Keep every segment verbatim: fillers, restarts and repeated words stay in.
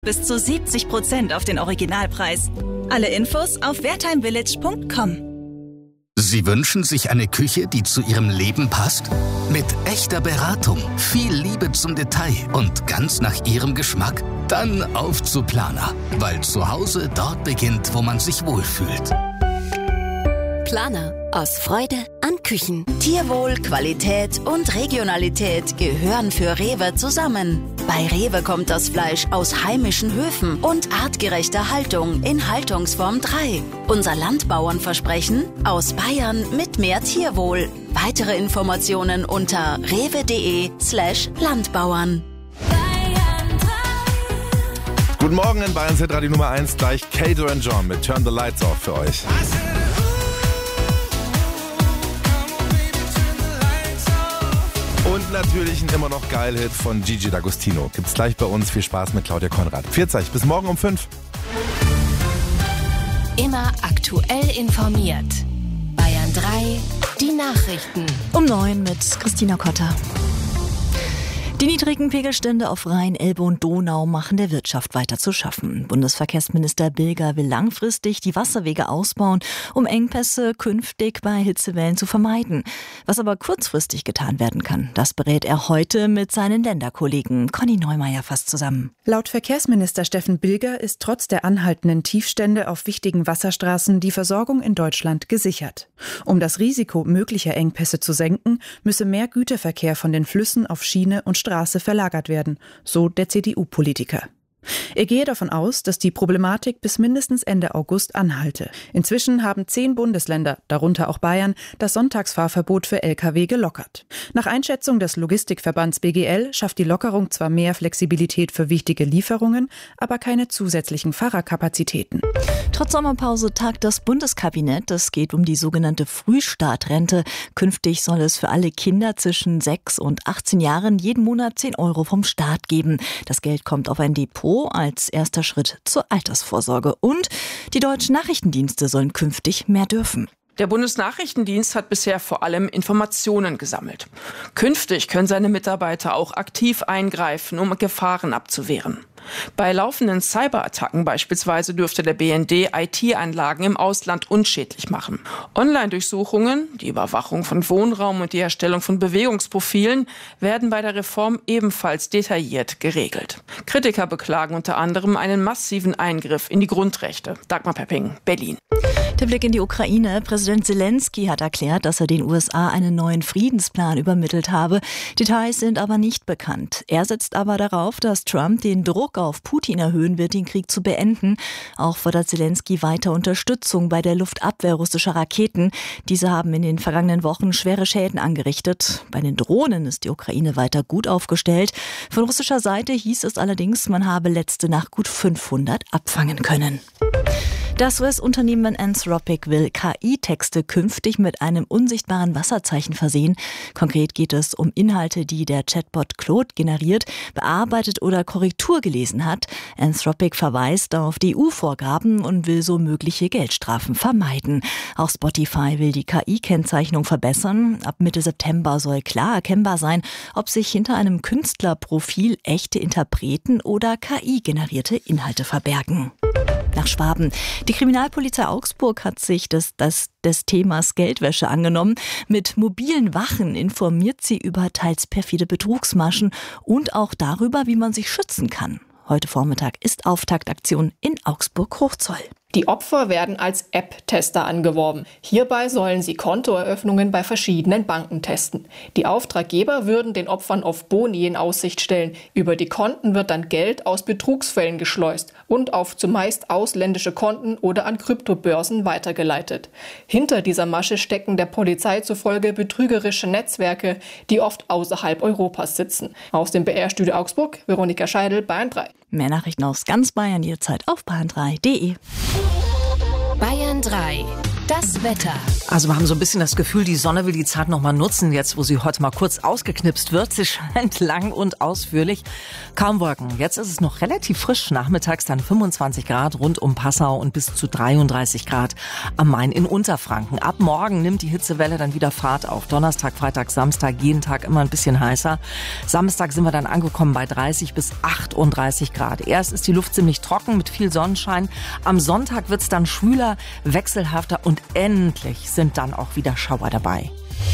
Bis zu siebzig Prozent auf den Originalpreis. Alle Infos auf wertheimvillage punkt com. Sie wünschen sich eine Küche, die zu Ihrem Leben passt? Mit echter Beratung, viel Liebe zum Detail und ganz nach Ihrem Geschmack? Dann auf zu Planer, weil zu Hause dort beginnt, wo man sich wohlfühlt. Planer. Aus Freude an Küchen. Tierwohl, Qualität und Regionalität gehören für Rewe zusammen. Bei Rewe kommt das Fleisch aus heimischen Höfen und artgerechter Haltung in Haltungsform drei. Unser Landbauernversprechen: aus Bayern mit mehr Tierwohl. Weitere Informationen unter rewe.de slash Landbauern. Guten Morgen in Bayern Z Radio Nummer eins, gleich Kato und John mit Turn the Lights Off für euch. Und natürlich ein immer noch geil Hit von Gigi D'Agostino. Gibt's gleich bei uns. Viel Spaß mit Claudia Konrad. Vierzig, bis morgen um fünf. Immer aktuell informiert. Bayern drei, die Nachrichten. Um neun mit Christina Kotter. Die niedrigen Pegelstände auf Rhein, Elbe und Donau machen der Wirtschaft weiter zu schaffen. Bundesverkehrsminister Bilger will langfristig die Wasserwege ausbauen, um Engpässe künftig bei Hitzewellen zu vermeiden. Was aber kurzfristig getan werden kann, das berät er heute mit seinen Länderkollegen. Conny Neumeier fasst zusammen. Laut Verkehrsminister Steffen Bilger ist trotz der anhaltenden Tiefstände auf wichtigen Wasserstraßen die Versorgung in Deutschland gesichert. Um das Risiko möglicher Engpässe zu senken, müsse mehr Güterverkehr von den Flüssen auf Schiene und Straße Straße verlagert werden, so der C D U-Politiker. Er gehe davon aus, dass die Problematik bis mindestens Ende August anhalte. Inzwischen haben zehn Bundesländer, darunter auch Bayern, das Sonntagsfahrverbot für L K W gelockert. Nach Einschätzung des Logistikverbands B G L schafft die Lockerung zwar mehr Flexibilität für wichtige Lieferungen, aber keine zusätzlichen Fahrerkapazitäten. Trotz Sommerpause tagt das Bundeskabinett. Es geht um die sogenannte Frühstartrente. Künftig soll es für alle Kinder zwischen sechs und achtzehn Jahren jeden Monat zehn Euro vom Staat geben. Das Geld kommt auf ein Depot als erster Schritt zur Altersvorsorge. Und die deutschen Nachrichtendienste sollen künftig mehr dürfen. Der Bundesnachrichtendienst hat bisher vor allem Informationen gesammelt. Künftig können seine Mitarbeiter auch aktiv eingreifen, um Gefahren abzuwehren. Bei laufenden Cyberattacken beispielsweise dürfte der B N D I T-Anlagen im Ausland unschädlich machen. Online-Durchsuchungen, die Überwachung von Wohnraum und die Erstellung von Bewegungsprofilen werden bei der Reform ebenfalls detailliert geregelt. Kritiker beklagen unter anderem einen massiven Eingriff in die Grundrechte. Dagmar Pepping, Berlin. Der Blick in die Ukraine. Präsident Zelensky hat erklärt, dass er den U S A einen neuen Friedensplan übermittelt habe. Details sind aber nicht bekannt. Er setzt aber darauf, dass Trump den Druck auf Putin erhöhen wird, den Krieg zu beenden. Auch fordert Zelensky weiter Unterstützung bei der Luftabwehr russischer Raketen. Diese haben in den vergangenen Wochen schwere Schäden angerichtet. Bei den Drohnen ist die Ukraine weiter gut aufgestellt. Von russischer Seite hieß es allerdings, man habe letzte Nacht gut fünfhundert abfangen können. Das U S-Unternehmen Anthropic will K I-Texte künftig mit einem unsichtbaren Wasserzeichen versehen. Konkret geht es um Inhalte, die der Chatbot Claude generiert, bearbeitet oder Korrektur gelesen hat. Anthropic verweist auf die E U-Vorgaben und will so mögliche Geldstrafen vermeiden. Auch Spotify will die K I-Kennzeichnung verbessern. Ab Mitte September soll klar erkennbar sein, ob sich hinter einem Künstlerprofil echte Interpreten oder K I-generierte Inhalte verbergen. Nach Schwaben. Die Kriminalpolizei Augsburg hat sich des, des, des Themas Geldwäsche angenommen. Mit mobilen Wachen informiert sie über teils perfide Betrugsmaschen und auch darüber, wie man sich schützen kann. Heute Vormittag ist Auftaktaktion in Augsburg-Hochzoll. Die Opfer werden als App-Tester angeworben. Hierbei sollen sie Kontoeröffnungen bei verschiedenen Banken testen. Die Auftraggeber würden den Opfern auf Boni in Aussicht stellen. Über die Konten wird dann Geld aus Betrugsfällen geschleust und auf zumeist ausländische Konten oder an Kryptobörsen weitergeleitet. Hinter dieser Masche stecken der Polizei zufolge betrügerische Netzwerke, die oft außerhalb Europas sitzen. Aus dem B R-Studio Augsburg, Veronika Scheidel, Bayern drei. Mehr Nachrichten aus ganz Bayern jederzeit auf bayern drei punkt de. Bayern drei. Das Wetter. Also wir haben so ein bisschen das Gefühl, die Sonne will die Zeit noch mal nutzen, jetzt wo sie heute mal kurz ausgeknipst wird. Sie scheint lang und ausführlich. Kaum Wolken. Jetzt ist es noch relativ frisch. Nachmittags dann fünfundzwanzig Grad rund um Passau und bis zu dreiunddreißig Grad am Main in Unterfranken. Ab morgen nimmt die Hitzewelle dann wieder Fahrt auf. Donnerstag, Freitag, Samstag, jeden Tag immer ein bisschen heißer. Samstag sind wir dann angekommen bei dreißig bis achtunddreißig Grad. Erst ist die Luft ziemlich trocken mit viel Sonnenschein. Am Sonntag wird's dann schwüler, wechselhafter und endlich sind dann auch wieder Schauer dabei.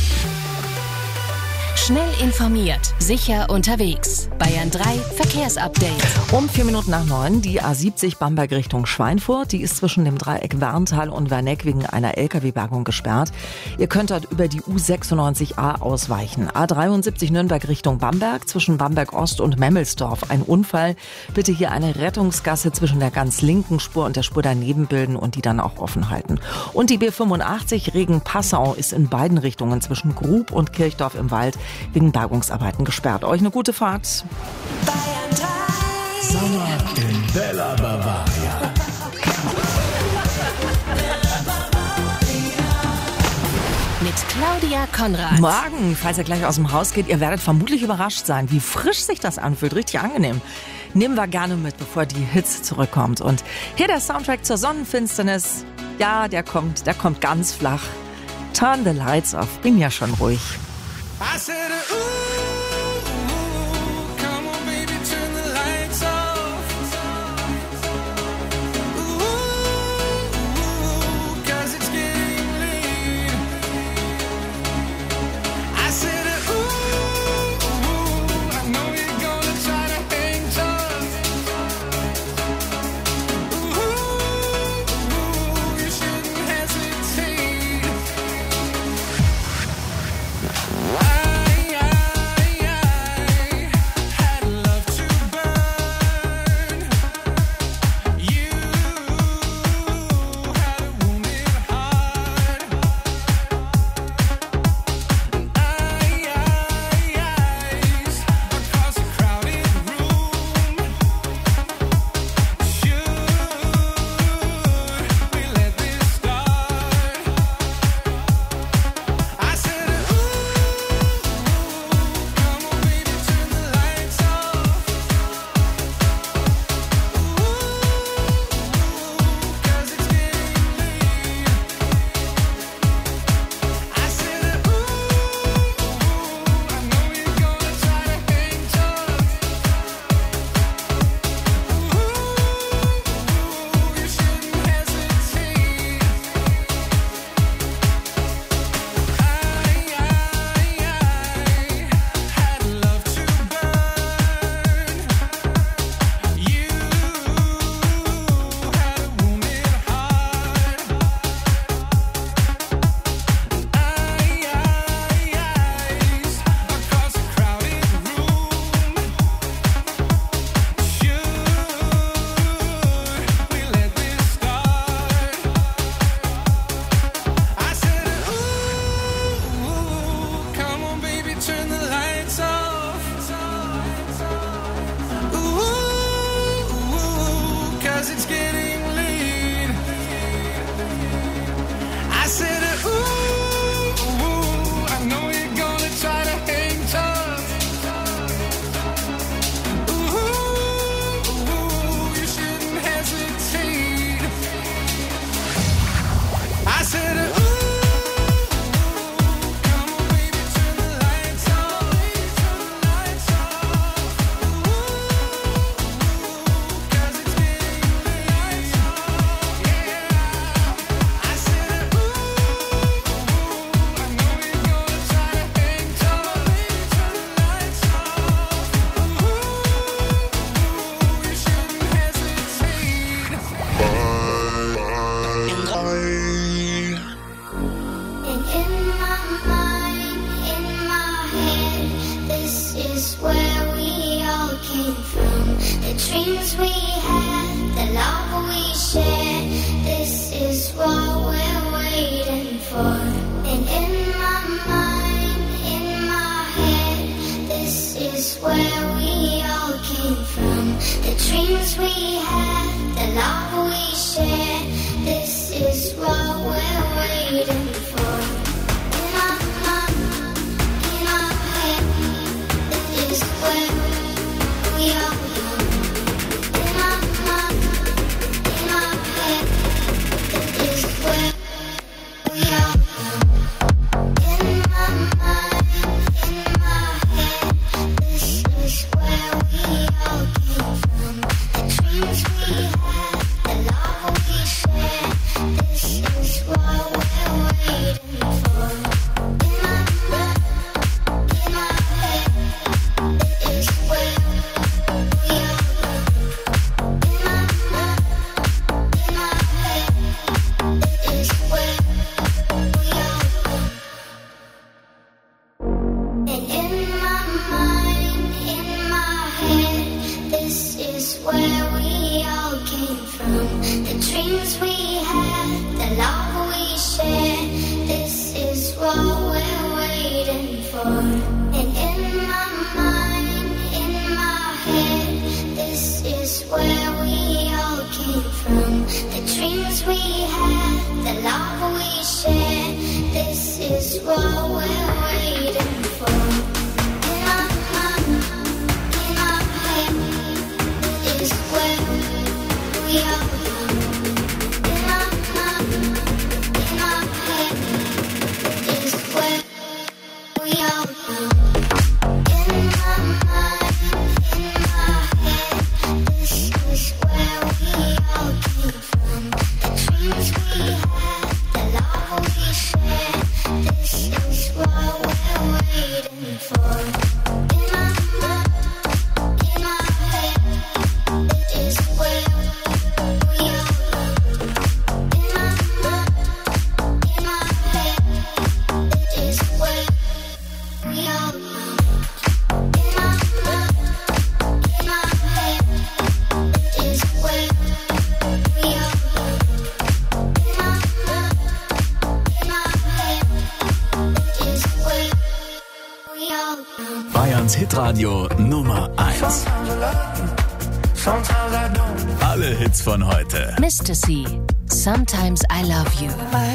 Schnell informiert, sicher unterwegs. Bayern drei Verkehrsupdate. Um vier Minuten nach neun die A siebzig Bamberg Richtung Schweinfurt. Die ist zwischen dem Dreieck Werntal und Werneck wegen einer L K W-Bergung gesperrt. Ihr könnt dort über die U sechsundneunzig A ausweichen. A dreiundsiebzig Nürnberg Richtung Bamberg, zwischen Bamberg Ost und Memmelsdorf. Ein Unfall. Bitte hier eine Rettungsgasse zwischen der ganz linken Spur und der Spur daneben bilden und die dann auch offen halten. Und die B fünfundachtzig Regen-Passau ist in beiden Richtungen zwischen Grub und Kirchdorf im Wald wegen Bergungsarbeiten gesperrt. Euch eine gute Fahrt. Bayern drei. Sommer in Bella Bavaria. Mit Claudia Konrad. Morgen, falls ihr gleich aus dem Haus geht, ihr werdet vermutlich überrascht sein, wie frisch sich das anfühlt. Richtig angenehm. Nehmen wir gerne mit, bevor die Hitze zurückkommt. Und hier der Soundtrack zur Sonnenfinsternis. Ja, der kommt, der kommt ganz flach. Turn the lights off. Bin ja schon ruhig. I said, ooh, ooh, come on, baby, turn the lights off. Ooh, ooh, 'cause it's getting late. I said, ooh, ooh, I know you're gonna try to hang tough. Ooh, ooh, you shouldn't hesitate. The dreams we had, the love we shared, this is what we're waiting for. In our mind, in our head, this is where we are. In our mind, in our head, this is where we are. In my mind, in my head, this is where we all came from. The dreams we had, the love we shared, this is what we're waiting for. In my mind, in my head, this is where we all go. In my mind, in my head, this is where we all go. And in my mind, in my head, this is where we all came from. The dreams we had, the love we shared, this is what we're waiting for. And in my mind, in my head, this is where we all came from. The dreams we had, the love we shared, this is what we're waiting for. In my mind, in my head, is where we all go. In my mind, in my head, is where we all go. In my mind, in my head, this is where we all came from. The dreams we had, the love we shared, this is what we're waiting for. In my mind, in my head, is where we all go. In my mind, in my head, is where we all go. In my mind, in my head, is where we all go. In my mind, in my head, is where we all go. Bayerns Hitradio Nummer eins. Alle Hits von heute. Mister C, Sometimes I Love You.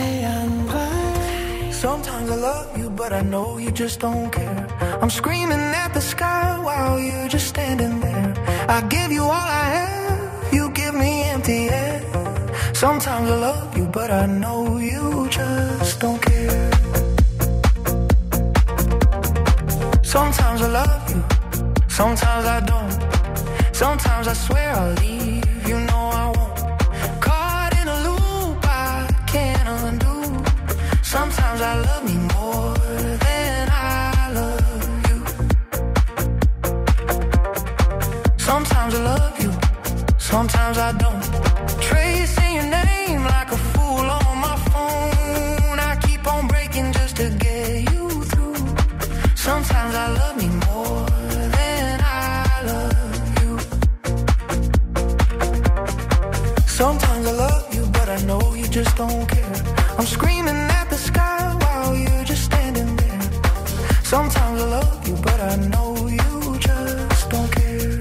Sometimes I love you, but I know you just don't care. I'm screaming at the sky while you're just standing there. I give you all I have, you give me empty air. Sometimes I love you, but I know you just don't care. Sometimes I love you, sometimes I don't. Sometimes I swear I'll leave, you know I won't. Caught in a loop I can't undo. Sometimes I love me more than I love you. Sometimes I love you, sometimes I don't. Tracing your name like a fool on my phone. I keep on breaking just to get you through. Sometimes I love me more than I love you. Sometimes I love you, but I know you just don't care. I'm screaming at the sky while you're just standing there. Sometimes I love you, but I know you just don't care.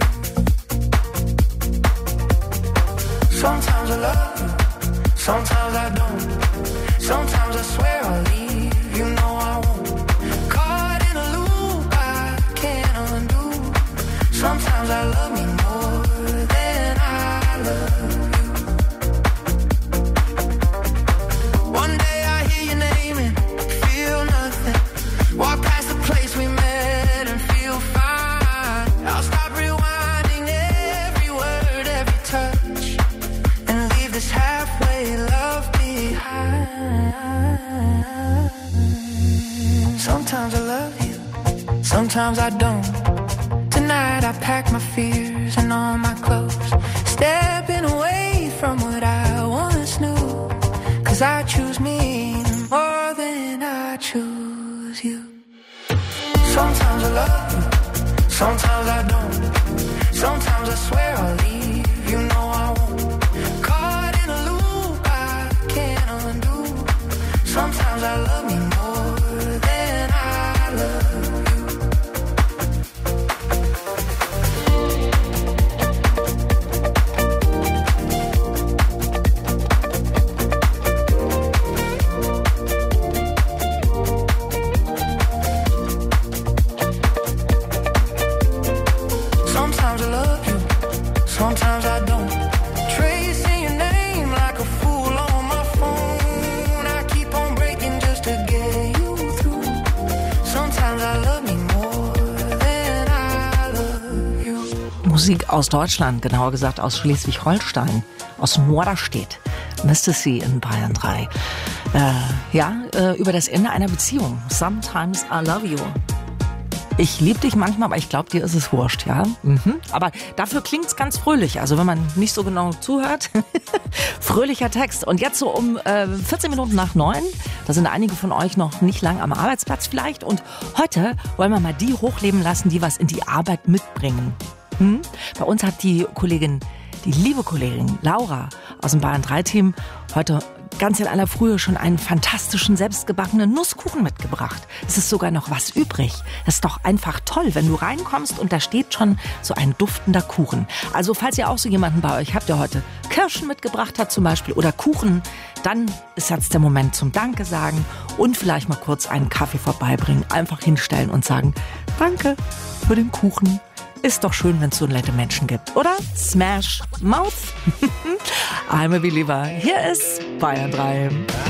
Sometimes I love you, sometimes I don't. Sometimes I swear I'll leave, you know I won't. Caught in a loop I can't undo. Sometimes I love me more than I love you. One day I hear your name and feel nothing. Walk past the place we met and feel fine. I'll stop rewinding every word, every touch, and leave this halfway love behind. Sometimes I love you, sometimes I don't. Tonight I pack my fears and all my clothes, stepping away from what I once knew. Cause I choose me more than I choose you. Sometimes I love you, sometimes I don't. Sometimes I swear I'll leave, you know I won't. Caught in a loop I can't undo. Sometimes I love me more than I love you. Musik aus Deutschland, genauer gesagt aus Schleswig-Holstein, aus Norderstedt. Mister C in Bayern drei. Äh, ja, äh, über das Ende einer Beziehung. Sometimes I love you. Ich liebe dich manchmal, aber ich glaube, dir ist es wurscht, ja. Mhm. Aber dafür klingt's ganz fröhlich. Also wenn man nicht so genau zuhört, fröhlicher Text. Und jetzt so um äh, vierzehn Minuten nach neun, da sind einige von euch noch nicht lang am Arbeitsplatz vielleicht. Und heute wollen wir mal die hochleben lassen, die was in die Arbeit mitbringen. Hm? Bei uns hat die Kollegin, die liebe Kollegin Laura aus dem Bayern drei Team heute ganz in aller Frühe schon einen fantastischen, selbstgebackenen Nusskuchen mitgebracht. Es ist sogar noch was übrig. Das ist doch einfach toll, wenn du reinkommst und da steht schon so ein duftender Kuchen. Also falls ihr auch so jemanden bei euch habt, der heute Kirschen mitgebracht hat zum Beispiel oder Kuchen, dann ist jetzt der Moment zum Danke sagen und vielleicht mal kurz einen Kaffee vorbeibringen. Einfach hinstellen und sagen, danke für den Kuchen. Ist doch schön, wenn es so nette Menschen gibt, oder? Smash Mouth. I'm a Believer. Hier ist Bayern drei.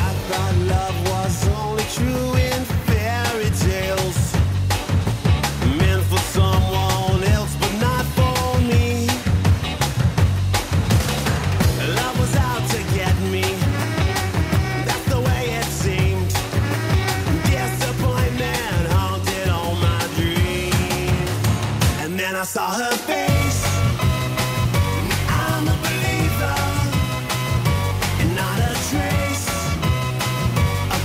I saw her face. I'm a believer, and not a trace of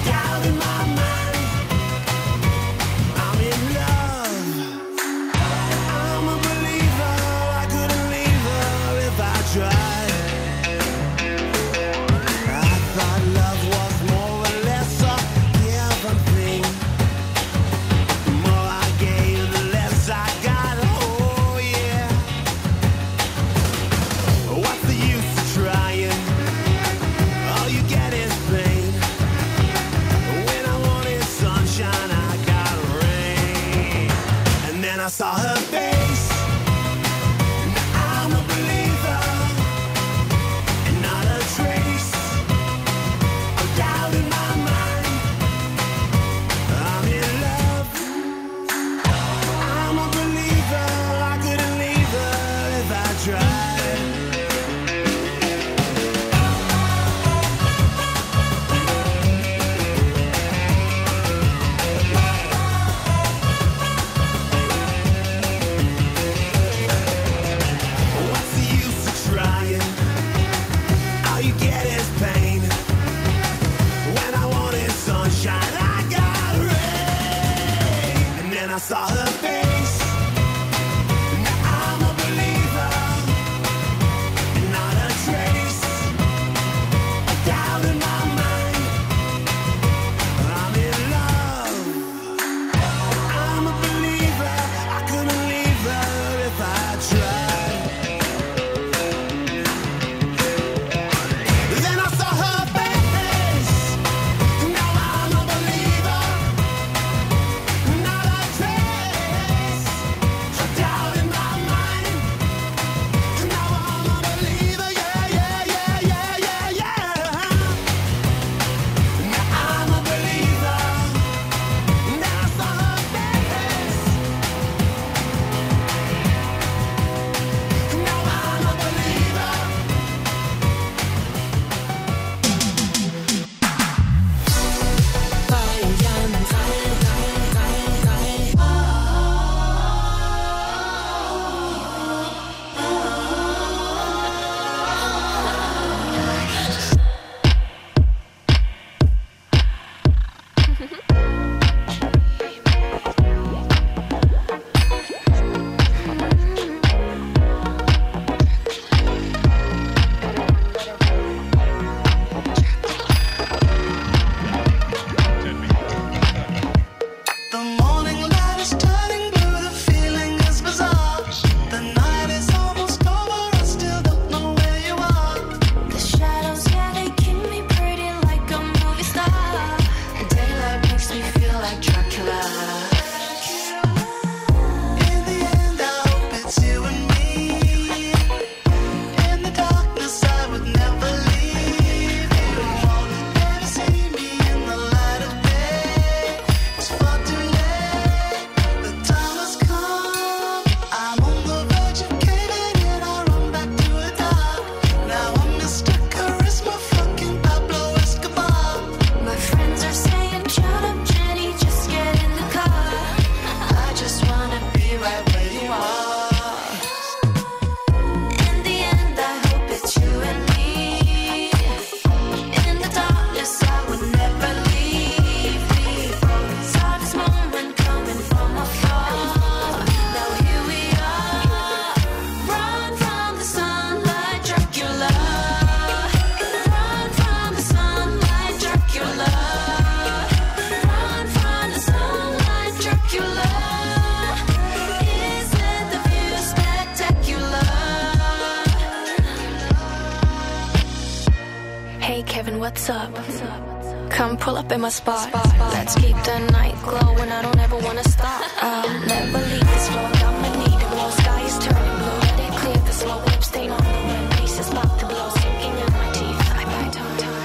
Hey Kevin, what's up? Come pull up in my spot. Let's keep the night glowing. I don't ever wanna stop. I'll never leave this floor. I'ma need to blow. Sky is turning blue. Let it clear the slow whip stain on the rim. Pieces about to blow. Sinking in my teeth. I bite tongue tongue.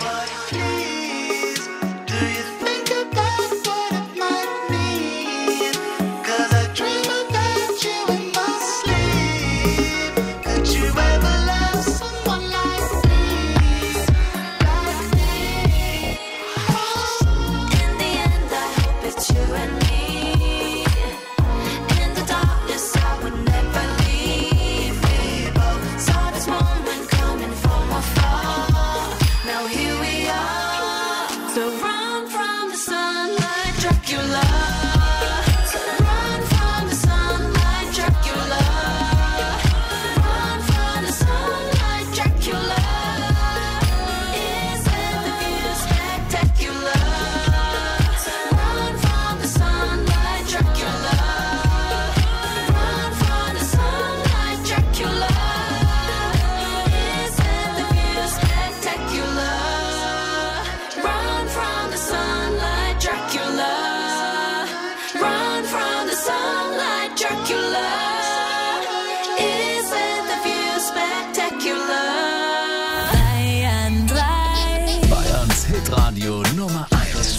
Hitradio Nummer eins.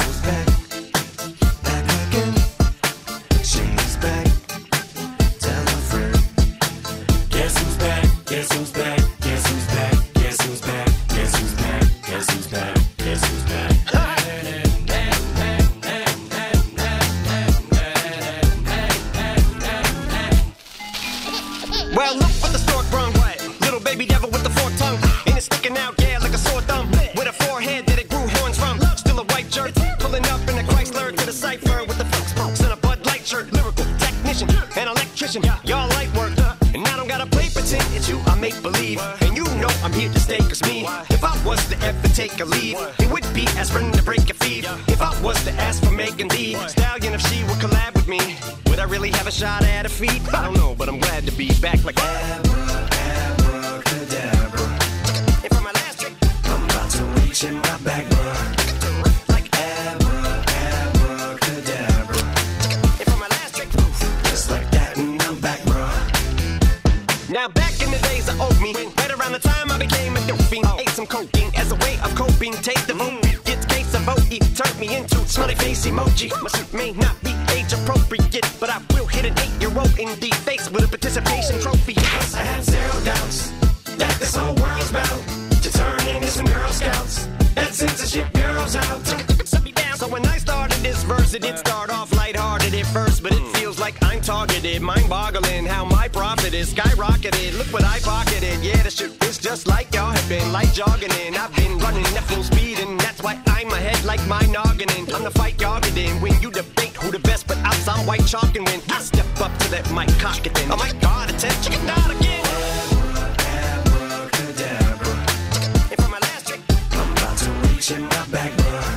Well, look what the stork brung. Little baby devil with the forked tongue. And it's sticking out, yeah, like a sore thumb. With a forehead that it grew horns from. Still a white jerk, pulling up in a Chrysler to the cipher with the folks pokes and a Bud Light shirt. Lyrical technician, an electrician, y'all light work. And I don't gotta play pretend, it's you I make believe. And you know I'm here to stay, cause me, if I was to ever take a leave, it would be aspirin to break a feed. If I was to ask for Megan Thee Stallion, if she would collab with me, would I really have a shot at a feat? I don't know, but I'm glad to be back like Abra, abracadabra. And for my last trick, I'm about to reach in my back, bruh. Like Abra, abracadabra. And for my last trick, just like that, and I'm back, bruh. Now back in the days I owed me, right around the time I became a dope fiend, ate some cocaine as a way of coping. Take the vote, get the case of O E, turned me into smiley face emoji. My suit may not be age appropriate, but I will hit an eight-year-old in the face with a participation trophy. Yes, I have zero doubts that this whole world's about to turn into some Girl Scouts and censorship bureaus out. So when I started this verse, it did start off lighthearted at first, but it feels like I'm targeted, mind-boggling how my profit is skyrocketed. Look what I pocketed, yeah, the shit is just like y'all have been, like jogging in. I've been running at full speed, and that's why I'm ahead like my noggin. I'm the fight y'all get in when you debate who the best, but I'm some white chalk, and when I step up to that mic, cock it then. Oh my God, attention, chicken out again. Abracadabra. And for my last trick, I'm about to reach in my back, bruh.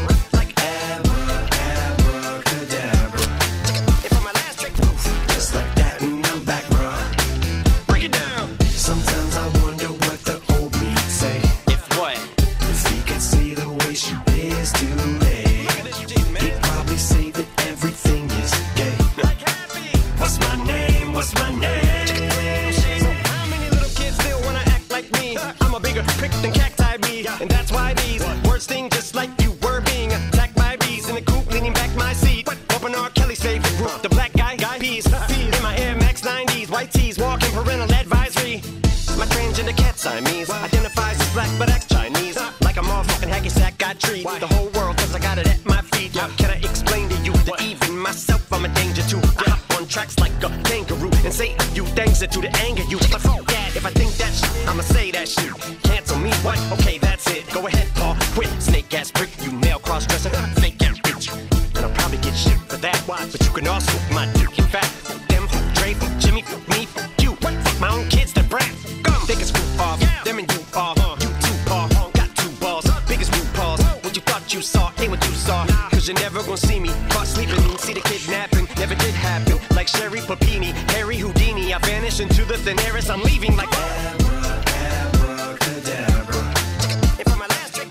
And that's why these words sting just like you were being attacked by bees in the coop, leaning back my seat. Open R. Kelly's favorite group, the Black Guy Guy Peas. In my Air Max nineties, white tees, walking parental advisory. My transgender cat Siamese identifies as black but acts Chinese. Like a motherfucking hacky sack, I treat the whole world cause I got it at my feet. Can I explain to you that even myself I'm a danger to? I hop on tracks like a kangaroo and say a few things that to the anger you. But fuck that, if I think that shit, I'ma say that shit. Cancel me, what? Okay, that's it. Go ahead, Paul, quit. Snake ass prick, you male cross-dresser, fake ass bitch. And I'll probably get shit for that, why? But you can also my dick. In fact, them, Dre, Jimmy, me, you. What? Fuck my own kids, that brat. Come, take a screw off. Yeah. Them and you are, uh, you two are, uh, got two balls. Biggest root balls. What you thought you saw ain't what you saw. Cause you're never gonna see me caught sleeping. See the kidnapping, never did happen. Like Sherry Papini, Harry Houdini. I vanish into the thin air as I'm leaving like Abra, abracadabra. And for my last trick,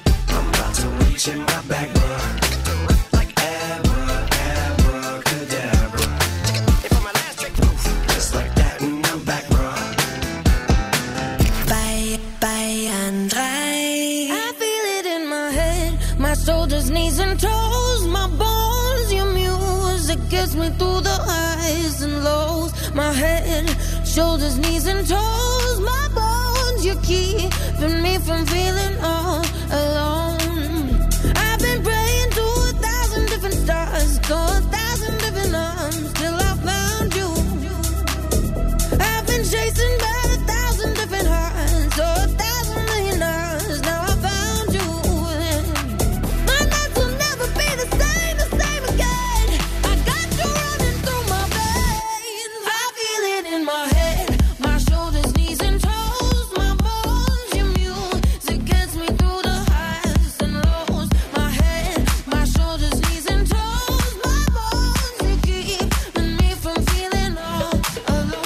Bayern drei. I feel it in my head, my shoulders, knees and toes, my bones, your music gets me through the highs and lows. My head, shoulders, knees and toes, my bones, you're keeping me from feeling all alone. I've been praying to a thousand different stars, to a thousand different arms, till I found you. I've been chasing by a thousand different hearts, so a thousand million hours, now I found you. My nights will never be the same, the same again. I got you running through my veins. I feel it in my head, my shoulders, knees and toes, my bones, your music gets me through the highs and lows. My head, my shoulders, knees and toes, my bones, you keeping me from feeling all alone.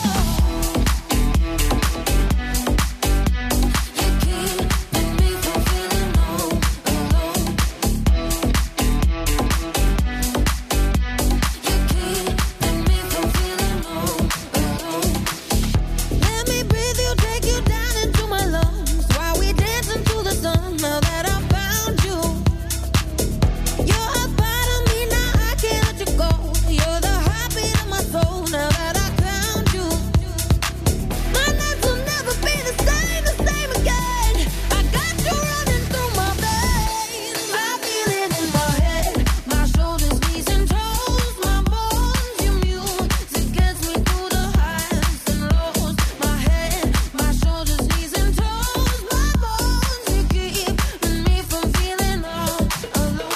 Let me breathe you, take you down into my lungs, while we dance into the sun. Now that I found you, you're a part of me, now I can't let you go. You're the heartbeat of my soul. Now that I found you, my nights will never be the same, the same again. I got you running through my veins. I feel it in my head, my shoulders, knees and toes, my bones, your music gets me through the highs and lows. My head, my shoulders, knees and toes, my bones, you keeping me from feeling all alone.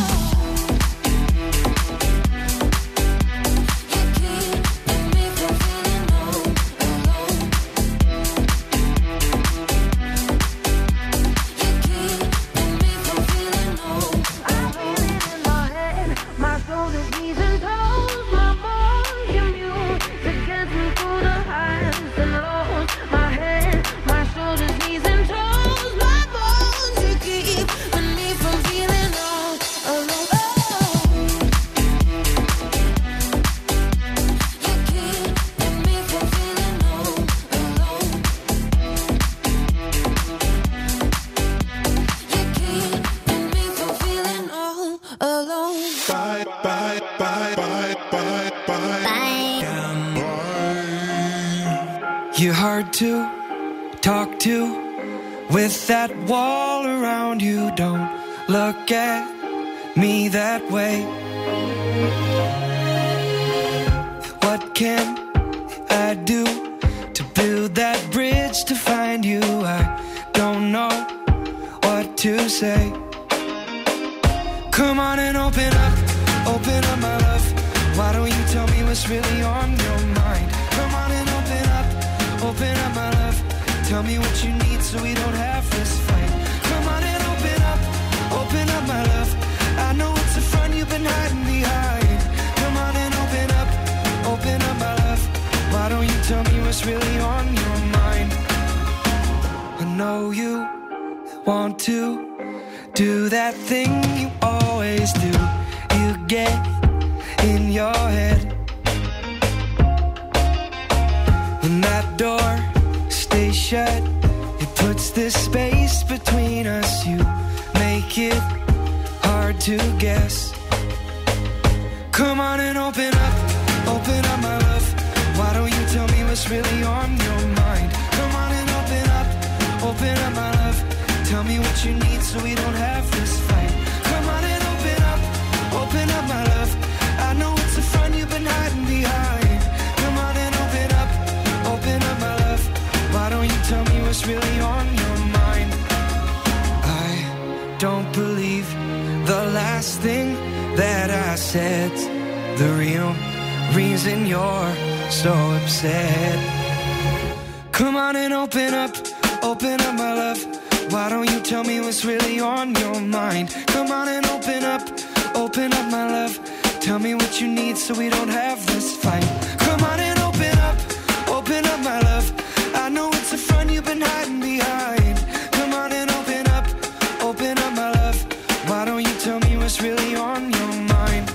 My shoulders, knees and toes, my bones, your music gets me through the highs and lows. My head, my shoulders, knees and toes, my bones, you keeping me from feeling all alone. You keeping me from feeling all alone. You keeping me from feeling all alone. Bye, bye, bye, bye, bye, bye. You're hard to talk to with that wall around you. Don't look at me that way. What can I do to build that bridge to find you? I don't know what to say. Come on and open up, open up my love. Why don't you tell me what's really on your mind? Come on and open up, open up my love. Tell me what you need so we don't have this fight. Come on and open up, open up my love. I know it's a front you've been hiding behind. Come on and open up, open up my love. Why don't you tell me what's really on your mind? I know you want to do that thing you always do. You get in your head. When that door stays shut, it puts this space between us. You make it hard to guess. Come on and open up, open up my love. Why don't you tell me what's really on your mind? Come on and open up, open up my love. Tell me what you need so we don't have this fight. Come on and open up, open up my love. I know it's a front you've been hiding behind. Come on and open up, open up my love. Why don't you tell me what's really on your mind? I don't believe the last thing that I said. The real reason you're so upset. Come on and open up, open up my love. Why don't you tell me what's really on your mind? Come on and open up, open up my love. Tell me what you need so we don't have this fight. Come on and open up, open up my love. I know it's a front you've been hiding behind. Come on and open up, open up my love. Why don't you tell me what's really on your mind?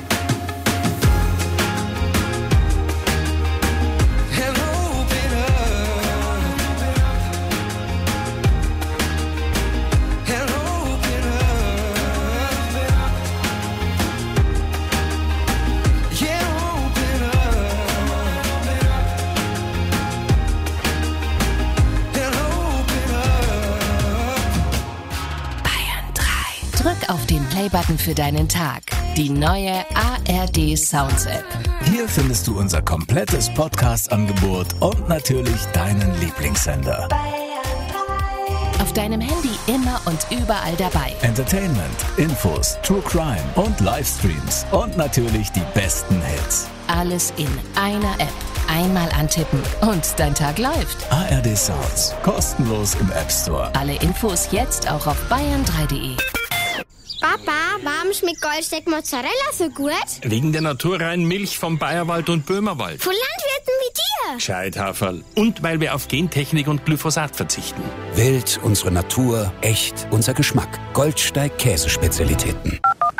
And open up, auf den Playbutton für deinen Tag. Die neue A R D Sounds App. Hier findest du unser komplettes Podcast-Angebot und natürlich deinen Lieblingssender. Auf deinem Handy immer und überall dabei. Entertainment, Infos, True Crime und Livestreams und natürlich die besten Hits. Alles in einer App. Einmal antippen und dein Tag läuft. A R D Sounds, kostenlos im App Store. Alle Infos jetzt auch auf bayern drei punkt de. Papa, warum schmeckt Goldsteak Mozzarella so gut? Wegen der naturreinen Milch vom Bayerwald und Böhmerwald. Von Landwirten wie dir. Scheithaferl. Und weil wir auf Gentechnik und Glyphosat verzichten. Wild, unsere Natur, echt, unser Geschmack. Goldsteig Käsespezialitäten.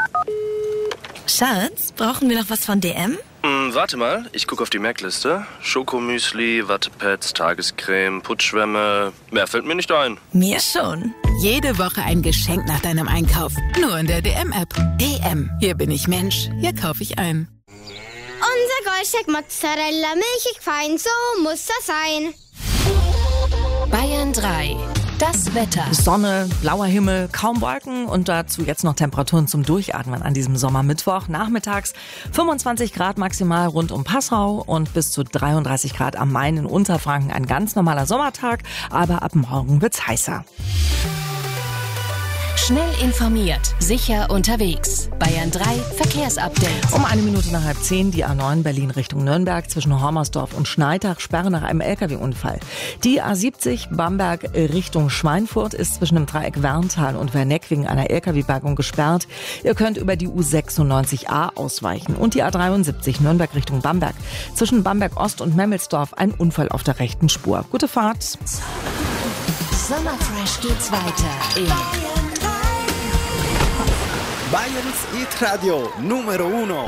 Schatz, brauchen wir noch was von D M? Hm, warte mal, ich gucke auf die Merkliste. Schokomüsli, Wattepads, Tagescreme, Putzschwämme. Mehr fällt mir nicht ein. Mir schon. Jede Woche ein Geschenk nach deinem Einkauf. Nur in der D M-App. D M. Hier bin ich Mensch. Hier kaufe ich ein. Unser Goldsteak Mozzarella, milchig fein, so muss das sein. Bayern drei. Das Wetter. Sonne, blauer Himmel, kaum Wolken und dazu jetzt noch Temperaturen zum Durchatmen an diesem Sommermittwoch. Nachmittags fünfundzwanzig Grad maximal rund um Passau und bis zu dreiunddreißig Grad am Main in Unterfranken. Ein ganz normaler Sommertag, aber ab morgen wird's heißer. Schnell informiert, sicher unterwegs. Bayern drei Verkehrsupdate. Um eine Minute nach halb zehn die A neun Berlin Richtung Nürnberg zwischen Hormersdorf und Schneitach, Sperre nach einem L K W-Unfall. Die A siebzig Bamberg Richtung Schweinfurt ist zwischen dem Dreieck Werntal und Werneck wegen einer L K W-Bergung gesperrt. Ihr könnt über die U sechsundneunzig A ausweichen. Und die A dreiundsiebzig Nürnberg Richtung Bamberg. Zwischen Bamberg Ost und Memmelsdorf ein Unfall auf der rechten Spur. Gute Fahrt. Sommerfresh geht's weiter in Bayerns Hit Radio Numero Uno.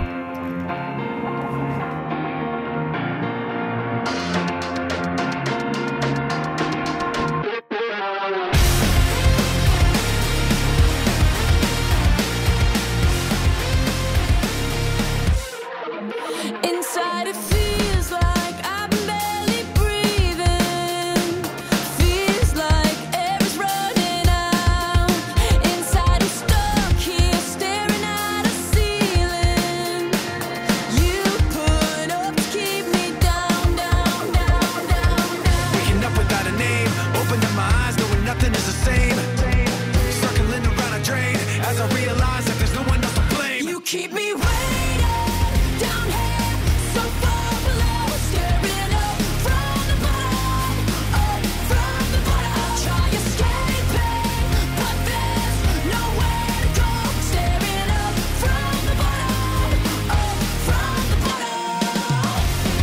Inside it feels like I'm barely breathing. Feels like air is running out. Inside I'm stuck here staring at a ceiling. You put up to keep me down, down, down, down, down. Waking up without a name, opening my eyes, knowing nothing is the same. Circling around a drain as I realize that there's no one else to blame. You keep me waiting down here, so far below, staring up from the bottom, up from the bottom. I'll try escaping, but there's nowhere to go. Staring up from the bottom, up from the bottom.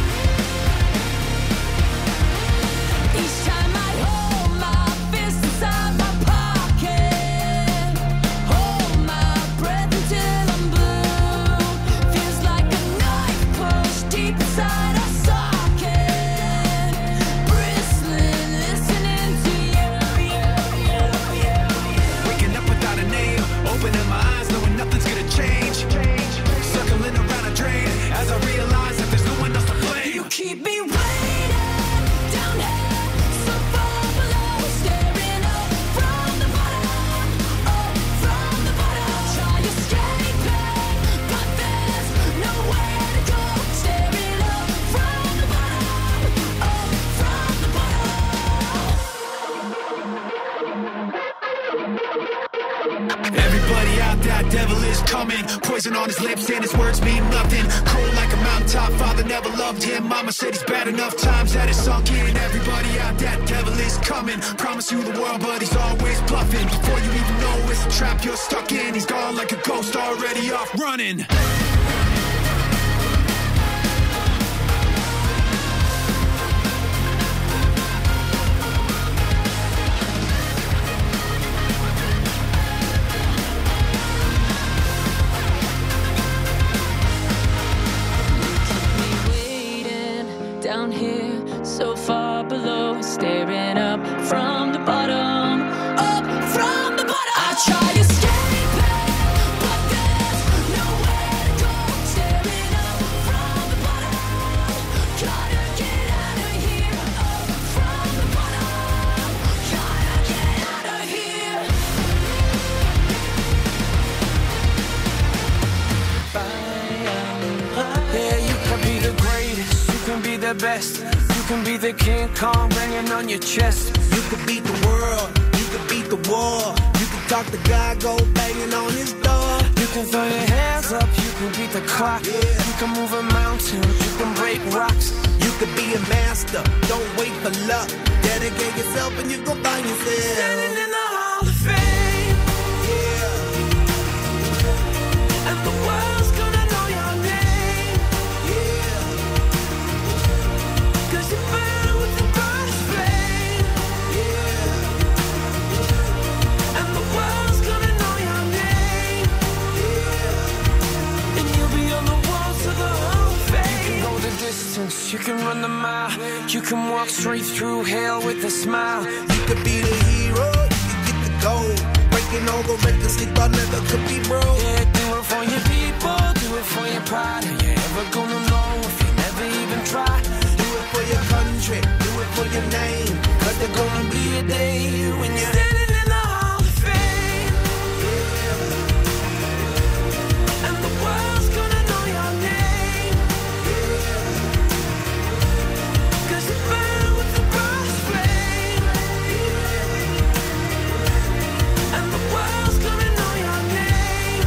Each time I hold my fist inside my pocket, hold my breath until I'm blue. Feels like a knife pushed deep inside a socket, bristling, listening to you, you, you, you, you. Waking up without a name, opening my eyes, knowing nothing's gonna change. Circling around a drain as I realize that there's no one else to blame. You keep me waiting down here, so far below, staring up from the bottom, up from the bottom. I'll try escaping, but there's nowhere to go. Staring up from the bottom, up from the bottom. Everybody out there, devil is coming. Poison on his lips and his words mean nothing. Cold like a mountaintop, father never loved him. Mama said he's bad enough times that it's sunk in. Everybody out there, devil is coming. Promise you the world, but he's always bluffing. Before you even know it's a trap you're stuck in. He's gone like a ghost, already off running. Waiting down here, so far below, staring up from the bottom, up from the bottom. I try escaping, but there's nowhere to go. best. You can be the King Kong banging on your chest. You could beat the world, you could beat the war. You can talk to God, go banging on his door. You can throw your hands up, you can beat the clock. Yeah. You can move a mountain, you can break rocks. You could be a master, don't wait for luck. Dedicate yourself and you gon' find yourself standing in the Hall of Fame. Yeah. And the world's gonna know your name. Yeah. Cause you burn with the brightest flame. Yeah. And the world's gonna know your name. Yeah. And you'll be on the walls of the Hall of Fame. You can go the distance, you can run the mile. You can walk straight through hell with a smile. You could be the hero, you can get the gold. Breaking all the records they thought never could be broke. Yeah, do it for your people, do it for your pride. Are you ever gonna know if you never even try? Do it for your country, do it for your name. Cause there's gonna be a day when you're standing in the Hall of Fame. Yeah. And the world's gonna know your name. Yeah. Cause you burn with the brightest flame. Yeah. And the world's gonna know your name.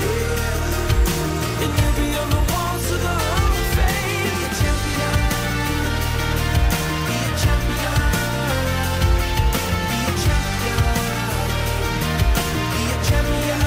Yeah. And you'll be on the walls of the Hall of Fame. Be a champion. Be a champion. Be a champion. Be a champion.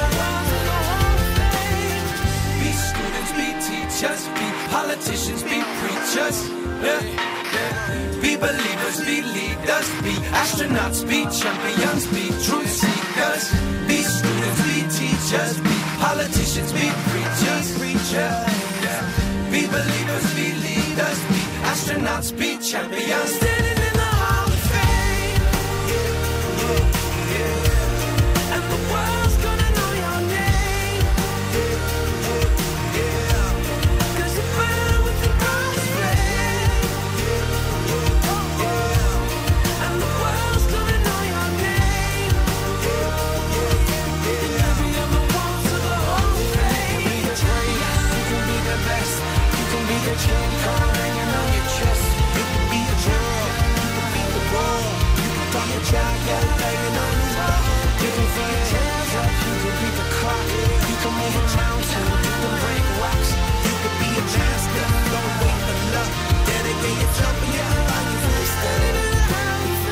Be students, be teachers, be politicians, be preachers. Yeah, yeah. Be believers, be leaders, be astronauts, be champions, be truth seekers. Be students, be teachers, be politicians, be preachers, preachers. Yeah. Be believers, be leaders, be astronauts, be champions. Standing in the Hall of Fame. Yeah, yeah, yeah. And the world's gonna know your name. Yeah, yeah, yeah. Cause you burn with the brightest flame. And the world's gonna know your name. And you'll be on the walls of the Hall of Fame. You can be the greatest, you can be the best. You can be the King Kong hanging on your chest. You can be the world, you can be the world. You can talk to God, go banging on his door. You can throw your hands up, you can beat the clock. You can move a mountain, you can break rocks. You can be a master, don't wait for luck. Dedicate yourself and you can find yourself standing in the Hall of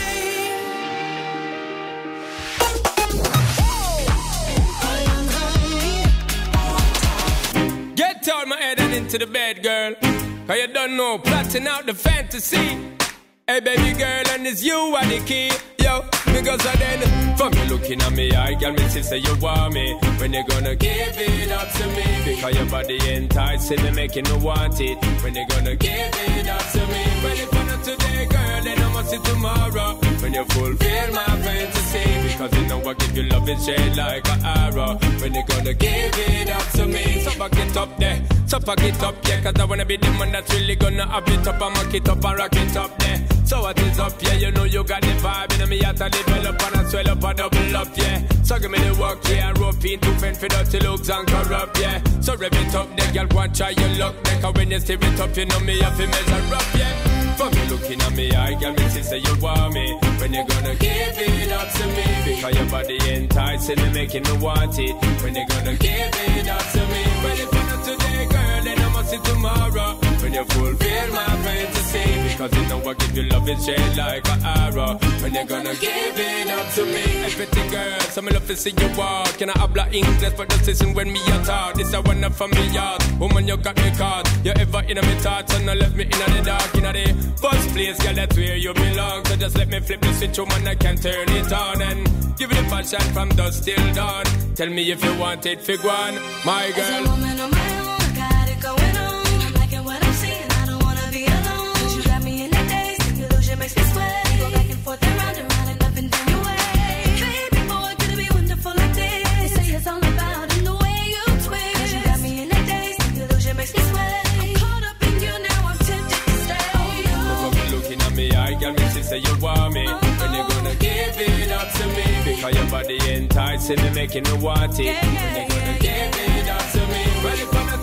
Fame. Get out my head and into the bed, girl. Cause you don't know, plotting out the fantasy. Hey baby girl, and it's you are the key. Yo, because I then from you looking at me, I can me say you want me. When you gonna give it up to me? Because your body enticing me, making me want it. When you gonna give it up to me? Well, if not today, girl, then I must see tomorrow. When you fulfill my fantasy, because you know I give you love and shade like an arrow. When you gonna give it up to me? So fuck it up there, so fuck it up, yeah. Cause I wanna be the man that's really gonna have it up and mock it up and rock it up there. So what is up, yeah, you know you got the vibe. In me at a develop and I swell up and double up, yeah. So give me the work, yeah, rope in to fend for dirty looks and corrupt, yeah. So rev it up, the girl want try your luck, there. Cause when you steer it up, you know me have to measure up, yeah. For me looking at me, I can me say you want me. When you gonna give it up to me? Because your body enticing me, making me want it. When you gonna give it up to me? Well, if not today, girl, then I must see tomorrow. When you fulfill my fantasy, because you know I give you love and shade like an arrow. When you gonna give it up to me? Everything, girl, so me love to see you walk. Can I habla English for the season when me a talk? This a one from me yard. Woman, you got me caught. You ever in me thoughts and I left me in the dark, in the first place, girl, that's where you belong. So just let me flip the switch, woman, I can turn it on and give it a passion from dusk till dawn. Tell me if you want it, fig one, my girl. As a woman on my own, I got it going on. I'm liking what I'm seeing, I don't wanna be alone. Cause you got me in the days, the illusion makes me sweat. Go back and forth and round and round and up and down your way. Baby boy, could it be wonderful like this? They say it's all about in the way you twist. Cause you got me in the days, the illusion makes me sweat. I'm caught up in you now, I'm tempted to stay. From looking at me, I can me say you want me. When you gonna give it up to me? Because your body enticing me, making me want it. When you gonna give it up to me? Well, if I'm not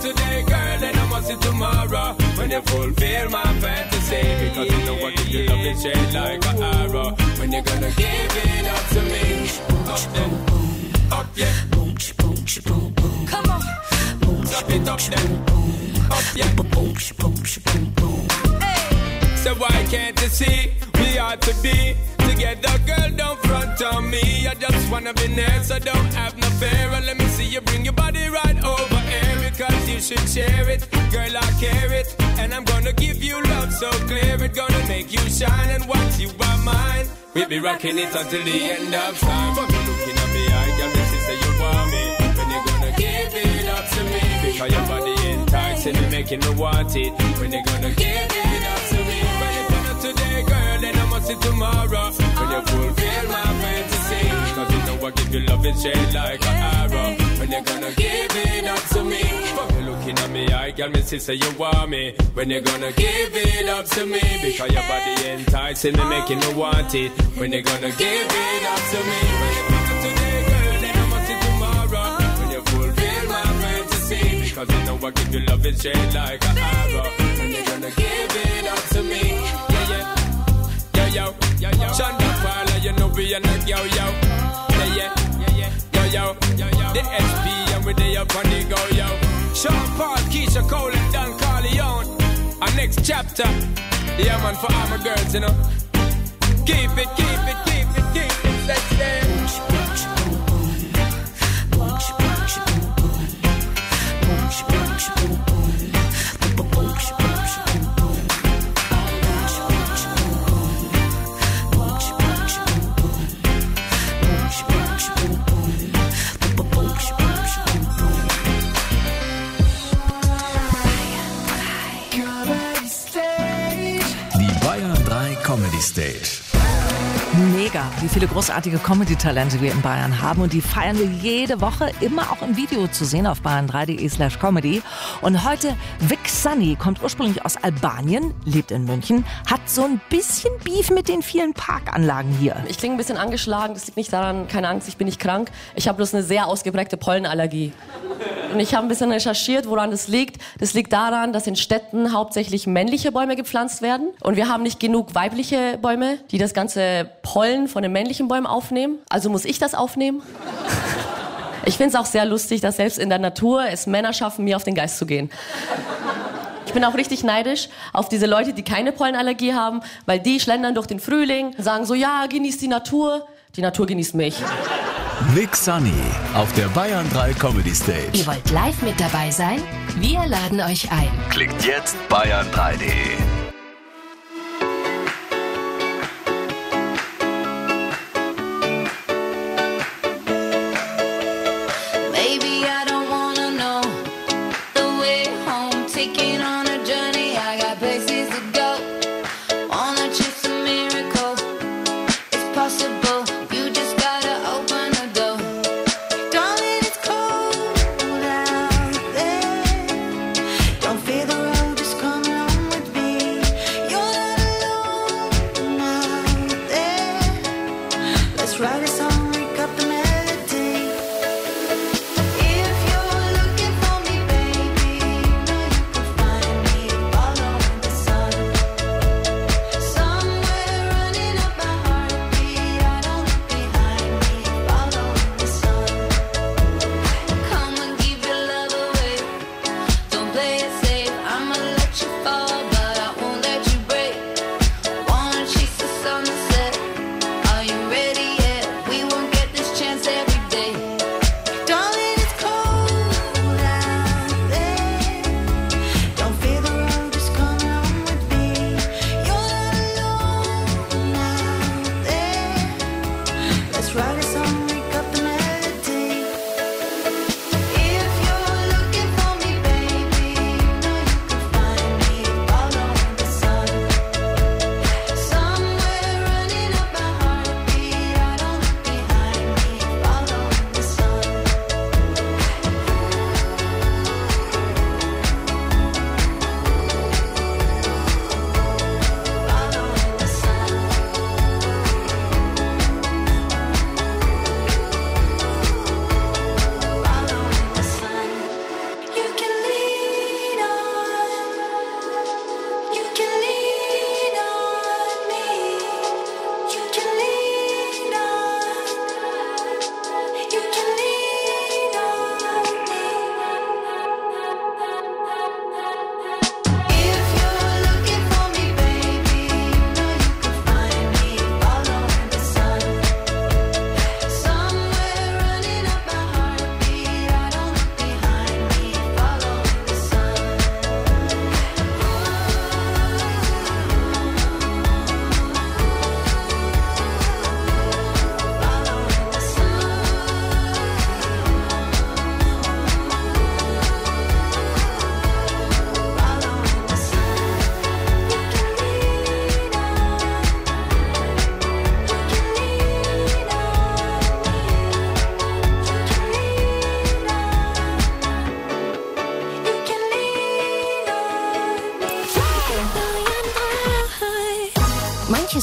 today, girl, then I must see tomorrow. When you fulfill my fantasy, because you know what you love it shade like an arrow. When you're gonna give it up to me, up then, up yeah, boom, boom, boom, boom. Come on, up it up then, up yeah, boom, boom, boom, boom. So why can't you see we ought to be together, girl? Don't front on me. I just wanna be near, so don't have no fear. And let me see you bring your body right over here, because you should share it, girl. I care it, and I'm gonna give you love so clear. It's gonna make you shine, and once you are mine, we'll be rocking it until the end of time. But you're looking at me, I got me say you want me. When you're gonna give it up to me, because your body enticing me, making me want it. When you're gonna give it up to me, when you're gonna today, girl, then I must see tomorrow. When you fulfill my fantasy, because you know I give you love and shade like an arrow. When you're gonna give it up to me, fuck you looking at me, I got me say you want me. When you're gonna give it up to me, because your body enticing me, making me want it. When you're gonna give it up to me, when you're gonna today, girl, then I must see tomorrow. When you fulfill my fantasy, because you know I give you love and shade like an arrow. When you're gonna give it up to me, yeah, yeah. Yo, yo, yo, yo. Shonda Paula, you know we are not yo, yo. Yeah, yeah, yeah, yeah. Yo, yo, yo, yo. The S P and we day up on the go, yo. Sean Paul, Keisha Cole and Don Corleone. Our next chapter. Yeah, man, for all my girls, you know. Keep it, keep it, keep it, keep it. Let's dance. Comedy Stage. Mega, wie viele großartige Comedy-Talente wir in Bayern haben, und die feiern wir jede Woche, immer auch im Video zu sehen auf bayern drei punkt de slash comedy. Und heute Vic Sunny, kommt ursprünglich aus Albanien, lebt in München, hat so ein bisschen Beef mit den vielen Parkanlagen hier. Ich klinge ein bisschen angeschlagen, das liegt nicht daran, keine Angst, ich bin nicht krank. Ich habe bloß eine sehr ausgeprägte Pollenallergie. Und ich habe ein bisschen recherchiert, woran das liegt. Das liegt daran, dass in Städten hauptsächlich männliche Bäume gepflanzt werden. Und wir haben nicht genug weibliche Bäume, die das ganze Pollen von den männlichen Bäumen aufnehmen. Also muss ich das aufnehmen. Ich finde es auch sehr lustig, dass selbst in der Natur es Männer schaffen, mir auf den Geist zu gehen. Ich bin auch richtig neidisch auf diese Leute, die keine Pollenallergie haben, weil die schlendern durch den Frühling, sagen so, ja, genießt die Natur. Die Natur genießt mich. Vic Sunny auf der Bayern drei Comedy Stage. Ihr wollt live mit dabei sein? Wir laden euch ein. Klickt jetzt bayern drei punkt de.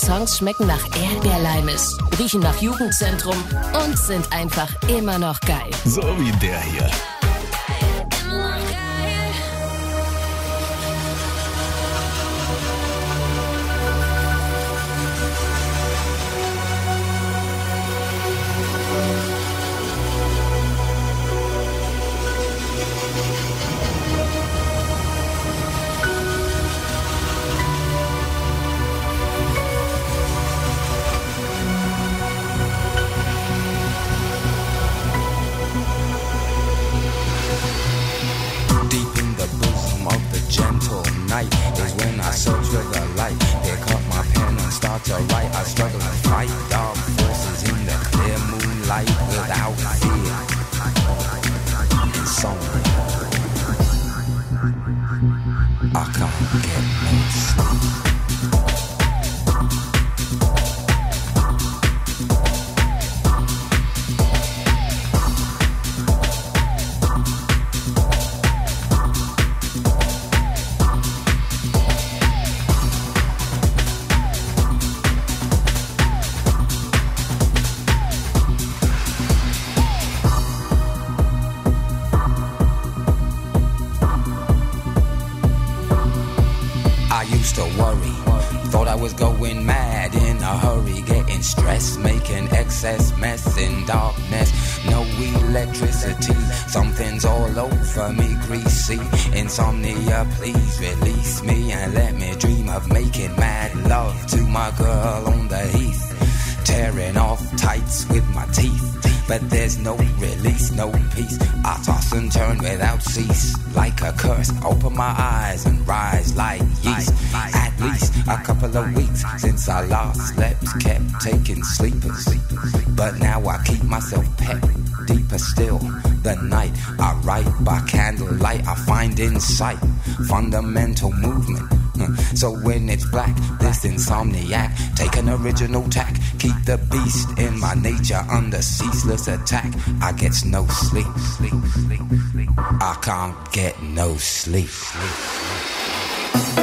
Songs schmecken nach Erdbeerleimes, riechen nach Jugendzentrum und sind einfach immer noch geil. So wie der hier. Is when I search for the light, pick up my pen and start to write. I struggle to fight dark forces in the clear moonlight without fear. Insomnia, I can't get no sleep. Was going mad in a hurry, getting stressed, making excess mess in darkness. No electricity, something's all over me, greasy. Insomnia, please release me and let me dream of making mad love to my girl on the heath, tearing off tights with my teeth. But there's no release, no peace. I toss and turn without cease, like a curse. Open my eyes and rise like yeast. At least a couple of weeks since I last slept, kept taking sleepers. But now I keep myself pet. Deeper still, the night I write by candlelight. I find insight, fundamental movement. So when it's black, this insomniac, take an original tack, keep the beast in my nature under ceaseless attack. I get no sleep, sleep, sleep, sleep. I can't get no sleep, sleep, sleep.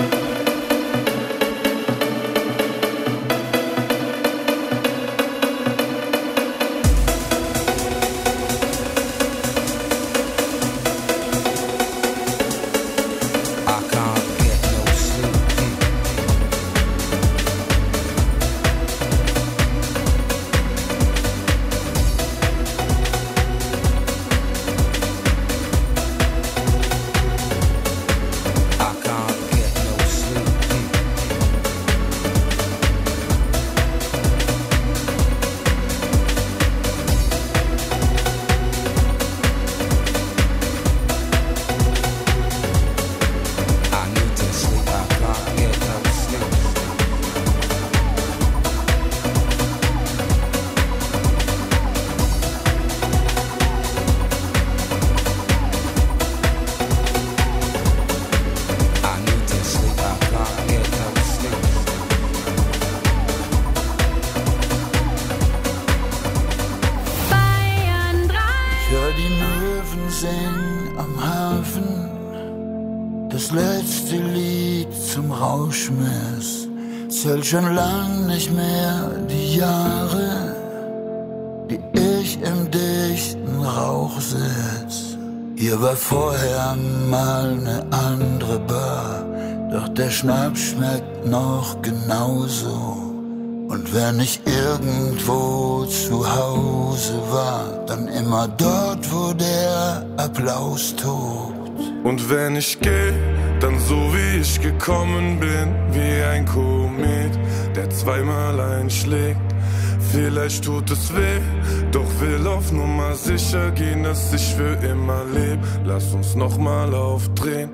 Zähl schon lang nicht mehr die Jahre, die ich im dichten Rauch sitz. Hier war vorher mal ne andere Bar, doch der Schnaps schmeckt noch genauso. Und wenn ich irgendwo zu Hause war, dann immer dort, wo der Applaus tobt. Und wenn ich geh, dann so wie ich gekommen bin, wie ein Komet, der zweimal einschlägt. Vielleicht tut es weh, doch will auf Nummer sicher gehen, dass ich für immer leb. Lass uns nochmal aufdrehen.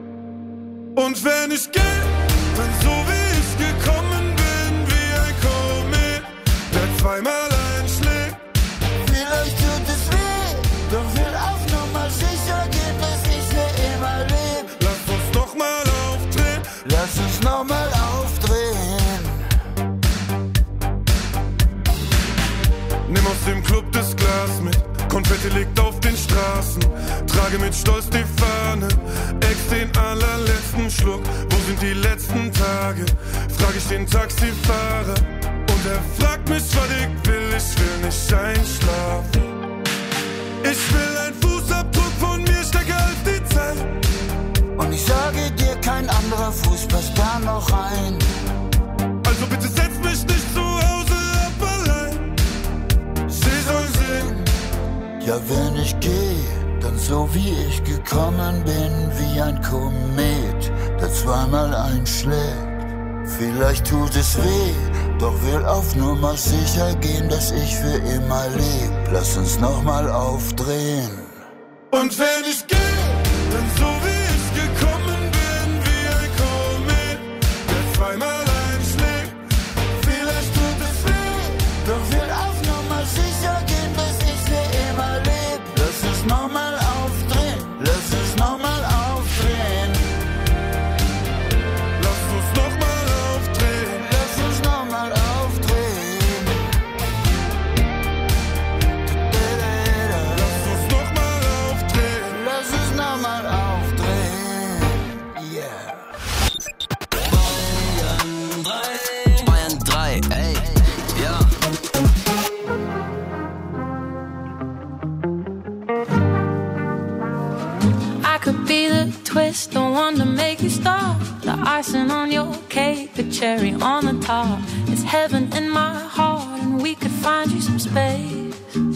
Und wenn ich geh, dann so wie ich gekommen bin, wie ein Komet, der zweimal einschlägt. Vielleicht tut es weh, doch will auf Nummer sicher gehen, dass ich für immer leb. Lass uns nochmal aufdrehen. Lass uns nochmal aufdrehen. Nimm aus dem Club das Glas mit, Konfetti liegt auf den Straßen, trage mit Stolz die Fahne, ex den allerletzten Schluck. Wo sind die letzten Tage? Frag ich den Taxifahrer und er fragt mich, was ich will. Ich will nicht einschlafen. Ich will ein Fußabdruck von mir stärker als die Zeit. Und ich sage dir, kein anderer Fuß passt da noch rein. Also bitte setz mich nicht zu Hause ab allein. Sie soll sehen. Ja, wenn ich geh, dann so wie ich gekommen bin, wie ein Komet, der zweimal einschlägt. Vielleicht tut es weh, doch will auf Nummer sicher gehen, dass ich für immer leb. Lass uns nochmal aufdrehen. Und wenn ich geh, dann so wie ich gekommen bin, wie ein Komet, der zweimal einschlägt. Vielleicht tut es weh, doch will auf Nummer sicher gehen, dass ich für immer leb. Lass uns nochmal aufdrehen, lass uns nochmal aufdrehen. Lass uns nochmal aufdrehen, lass uns nochmal aufdrehen. Lass uns nochmal aufdrehen, lass uns nochmal aufdrehen. Yeah. Bayern drei, Bayern drei, ey, ja. I could be the twist, the one to make you stop. The icing on your cake, the cherry on the top. It's heaven in my heart, and we could find you some space.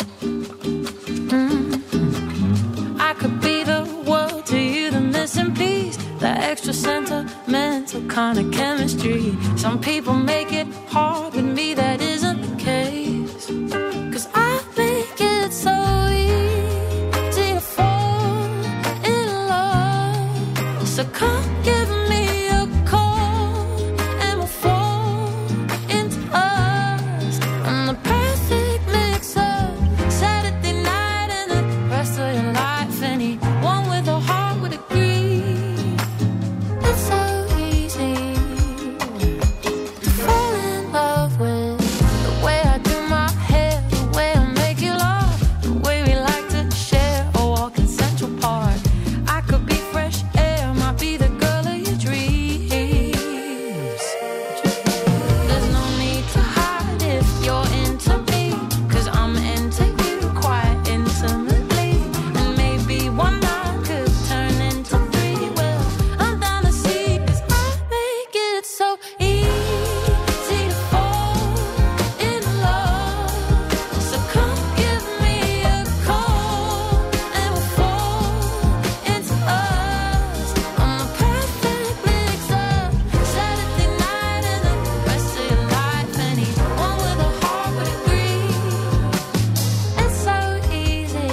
Mm-hmm. I could be the world to you, the missing piece, the extra sentimental kind of chemistry. Some people make it hard, with me that isn't the case. 'Cause I make it so easy to fall in love. So come give me a call and we'll fall into us. I'm the perfect mix up Saturday night and the rest of your life. Anyone with a heart would agree. It's so easy to fall in love with the way I do my hair, the way I make you laugh, the way we like to share a walk in Central Park. I could be fresh air, might be the girl of your dreams. There's no need to hide if you're into me, 'cause I'm into you quite intimately. And maybe one night could turn into three. Well, I'm down to see, 'cause I make it so easy to fall in love. So come give me a call and we'll fall into us. I'm the perfect mix up Saturday night and the rest of your life. Anyone with a heart would agree. It's so easy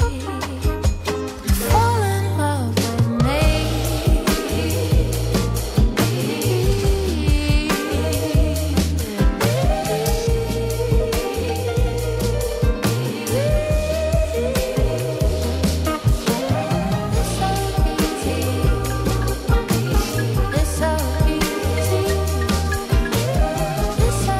to fall in love with me. It's so easy. It's so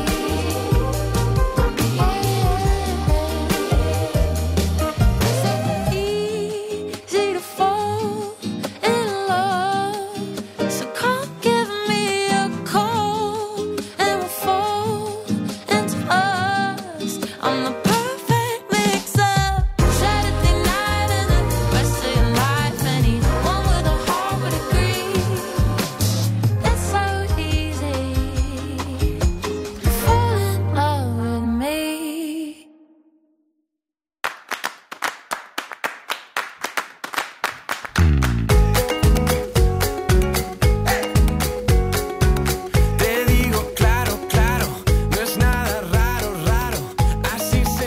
easy to fall in love. So come give me a call and we'll fall into us. I'm the perfect mix up Saturday night and the rest of your life. Anyone with a heart would agree. It's so easy to fall in love with me. Te digo claro, claro, no es nada raro, raro. Así se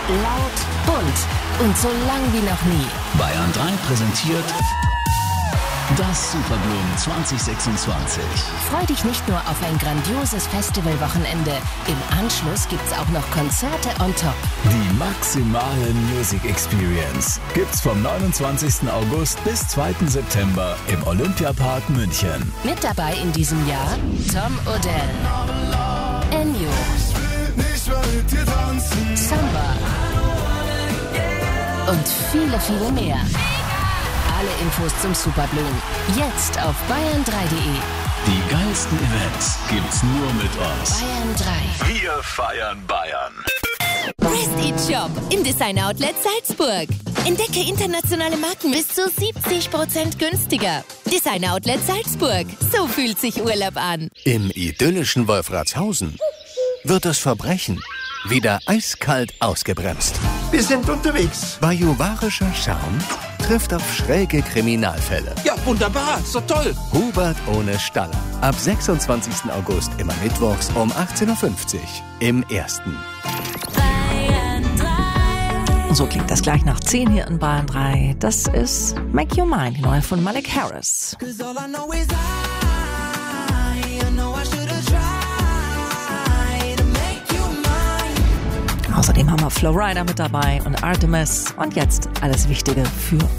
Laut, bunt und so lang wie noch nie. Bayern drei präsentiert das Superblumen zwanzig sechsundzwanzig. Freu dich nicht nur auf ein grandioses Festivalwochenende. Im Anschluss gibt's auch noch Konzerte on top. Die maximale Music Experience gibt's vom neunundzwanzigsten August bis zweiten September im Olympiapark München. Mit dabei in diesem Jahr Tom Odell, Ennio, Samba und viele, viele mehr. Alle Infos zum Superblumen jetzt auf bayern drei punkt de. Die geilsten Events gibt's nur mit uns. Bayern drei. Wir feiern Bayern. Prestige Shop im Design Outlet Salzburg. Entdecke internationale Marken bis zu siebzig Prozent günstiger. Design Outlet Salzburg. So fühlt sich Urlaub an. Im idyllischen Wolfratshausen wird das Verbrechen wieder eiskalt ausgebremst. Wir sind unterwegs. Bajuwarischer Charme trifft auf schräge Kriminalfälle. Ja, wunderbar. So toll. Hubert ohne Staller. Ab sechsundzwanzigsten August immer mittwochs um achtzehn Uhr fünfzig im Ersten. Und so klingt das gleich nach zehn hier in Bayern drei. Das ist Make Your Mind, die neue von Malik Harris. Außerdem haben wir Flowrider mit dabei und Artemis. Und jetzt alles Wichtige für